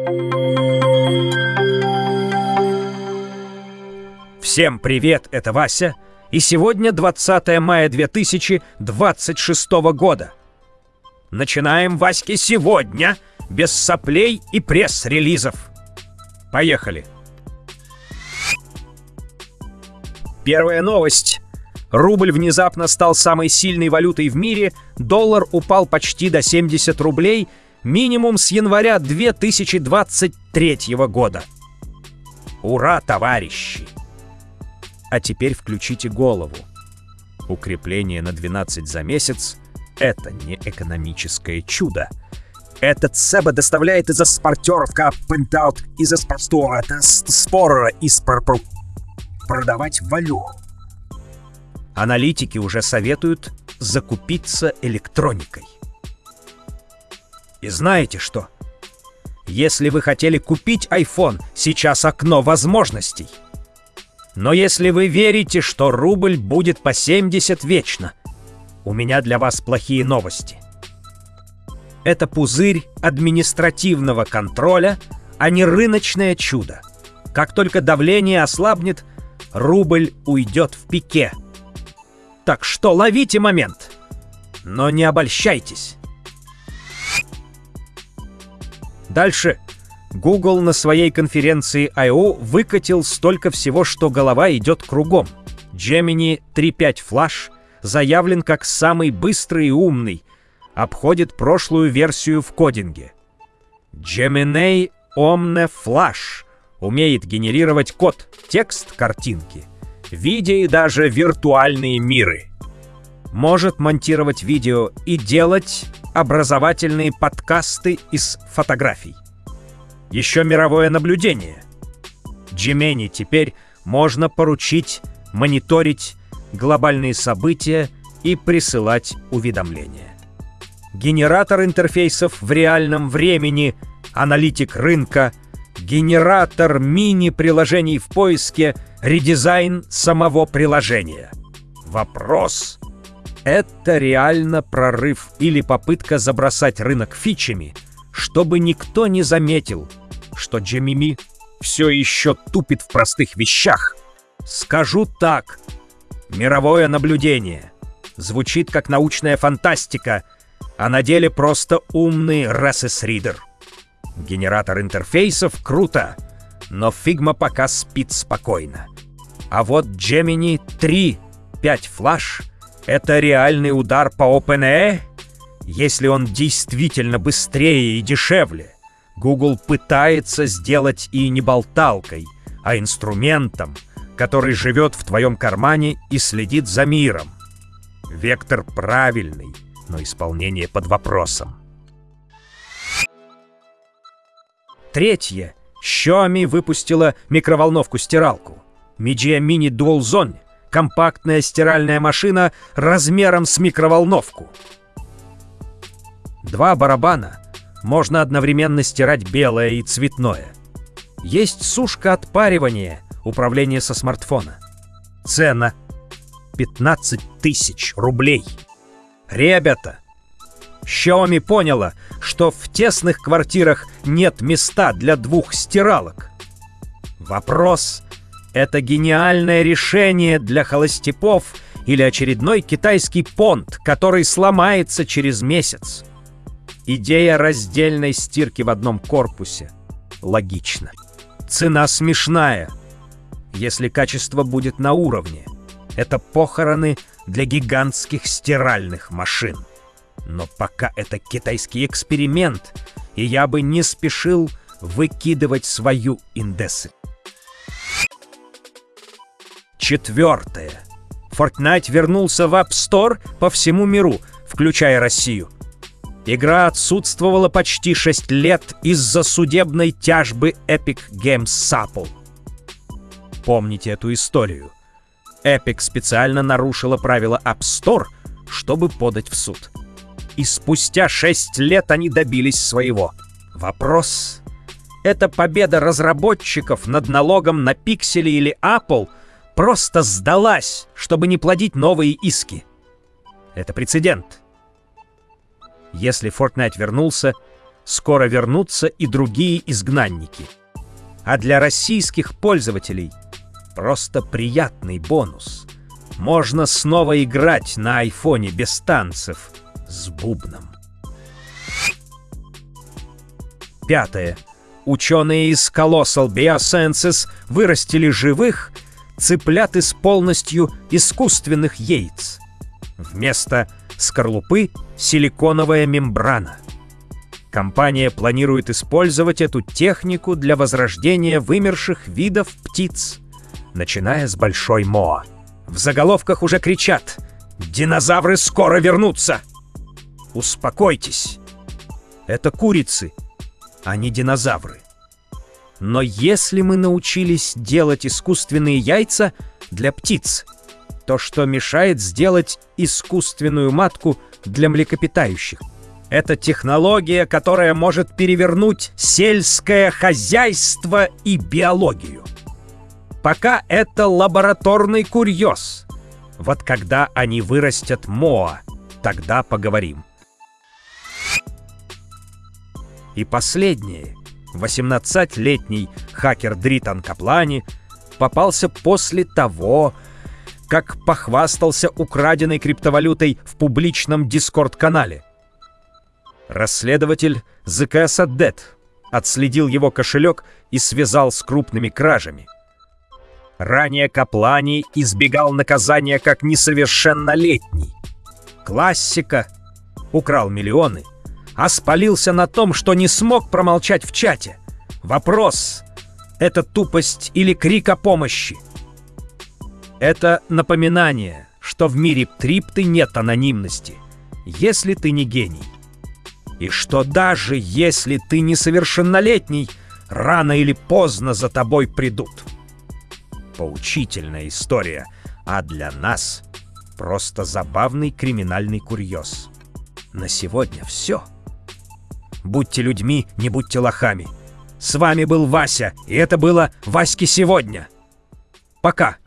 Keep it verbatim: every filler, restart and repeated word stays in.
Всем привет, это Вася, и сегодня двадцатое мая две тысячи двадцать шестого года. Начинаем, Васьки, сегодня, без соплей и пресс-релизов. Поехали. Первая новость. Рубль внезапно стал самой сильной валютой в мире, доллар упал почти до семидесяти рублей, минимум с января две тысячи двадцать третьего года. Ура, товарищи! А теперь включите голову. Укрепление на двенадцать за месяц — это не экономическое чудо. Этот Себа доставляет из-за спортеров, как пентаут из-за спортора, это спора из продавать валюту. Аналитики уже советуют закупиться электроникой. И знаете что? Если вы хотели купить iPhone, сейчас окно возможностей. Но если вы верите, что рубль будет по семьдесят вечно, у меня для вас плохие новости. Это пузырь административного контроля, а не рыночное чудо. Как только давление ослабнет, рубль уйдет в пике. Так что ловите момент, но не обольщайтесь. Дальше. Google на своей конференции ай о выкатил столько всего, что голова идет кругом. Gemini три пять Flash заявлен как самый быстрый и умный, обходит прошлую версию в кодинге. Gemini Omne Flash умеет генерировать код, текст, картинки, видео и даже виртуальные миры. Может монтировать видео и делать образовательные подкасты из фотографий. Еще мировое наблюдение. Gemini теперь можно поручить мониторить глобальные события и присылать уведомления. Генератор интерфейсов в реальном времени, аналитик рынка, генератор мини-приложений в поиске, редизайн самого приложения. Вопрос: это реально прорыв или попытка забросать рынок фичами, чтобы никто не заметил, что Gemini все еще тупит в простых вещах? Скажу так. Мировое наблюдение. Звучит как научная фантастика, а на деле просто умный эр эс эс-ридер. Генератор интерфейсов — круто, но Figma пока спит спокойно. А вот Gemini три пять Flash — это реальный удар по OpenAI. Если он действительно быстрее и дешевле, Google пытается сделать и не болталкой, а инструментом, который живет в твоем кармане и следит за миром. Вектор правильный, но исполнение под вопросом. Третье. Xiaomi выпустила микроволновку-стиралку. Mijia Mini Dual Zone — компактная стиральная машина размером с микроволновку. Два барабана. Можно одновременно стирать белое и цветное. Есть сушка отпаривания, управление со смартфона. Цена пятнадцать тысяч рублей. Ребята, Xiaomi поняла, что в тесных квартирах нет места для двух стиралок. Вопрос: это гениальное решение для холостяков или очередной китайский понт, который сломается через месяц? Идея раздельной стирки в одном корпусе логична. Цена смешная, если качество будет на уровне. Это похороны для гигантских стиральных машин. Но пока это китайский эксперимент, и я бы не спешил выкидывать свою индесы. Четвертое. Fortnite вернулся в App Store по всему миру, включая Россию. Игра отсутствовала почти шесть лет из-за судебной тяжбы Epic Games с Apple. Помните эту историю? Epic специально нарушила правила App Store, чтобы подать в суд. И спустя шесть лет они добились своего. Вопрос: это победа разработчиков над налогом на пиксели или Apple просто сдалась, чтобы не плодить новые иски? Это прецедент. Если Fortnite вернулся, скоро вернутся и другие изгнанники. А для российских пользователей просто приятный бонус. Можно снова играть на айфоне без танцев с бубном. Пятое. Ученые из Colossal Biosciences вырастили живых цыплят из полностью искусственных яиц. Вместо скорлупы силиконовая мембрана. Компания планирует использовать эту технику для возрождения вымерших видов птиц, начиная с большой моа. В заголовках уже кричат: «Динозавры скоро вернутся!» Успокойтесь. Это курицы, а не динозавры. Но если мы научились делать искусственные яйца для птиц, то что мешает сделать искусственную матку для млекопитающих? Это технология, которая может перевернуть сельское хозяйство и биологию. Пока это лабораторный курьез. Вот когда они вырастят моа, тогда поговорим. И последнее. восемнадцатилетний хакер Дритан Каплани попался после того, как похвастался украденной криптовалютой в публичном Discord-канале. Расследователь зэ ка эс Аддет отследил его кошелек и связал с крупными кражами. Ранее Каплани избегал наказания как несовершеннолетний. Классика. Украл миллионы, а спалился на том, что не смог промолчать в чате. Вопрос — это тупость или крик о помощи? Это напоминание, что в мире трипты нет анонимности, если ты не гений. И что даже если ты несовершеннолетний, рано или поздно за тобой придут. Поучительная история, а для нас просто забавный криминальный курьез. На сегодня все. Будьте людьми, не будьте лохами. С вами был Вася, и это было «Васьки сегодня». Пока!